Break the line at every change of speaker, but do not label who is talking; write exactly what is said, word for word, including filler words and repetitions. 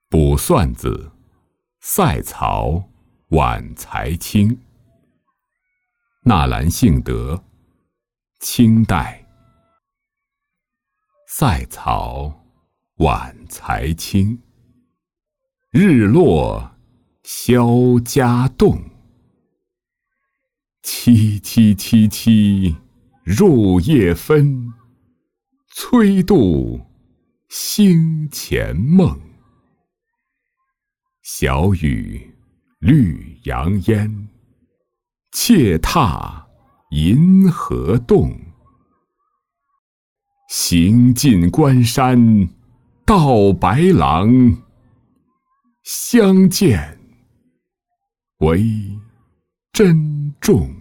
卜算子，塞曹，晚才清。纳兰性德，清代。塞曹，晚才清。日落萧家洞。凄凄凄凄，入夜分。催度星前梦。小雨绿杨烟，妾踏银河洞。行尽关山到白狼，相见为珍重。